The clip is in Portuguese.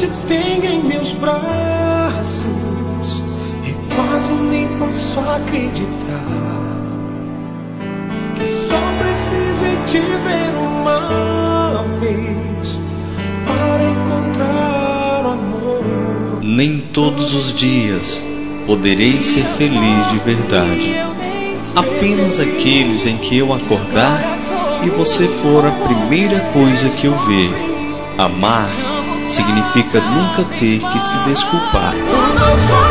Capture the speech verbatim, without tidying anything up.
te tenho em meus braços e quase nem posso acreditar que só precisei te ver uma vez para encontrar o amor. Nem todos os dias poderei ser feliz de verdade. Apenas aqueles em que eu acordar e você for a primeira coisa que eu ver. Amar significa nunca ter que se desculpar.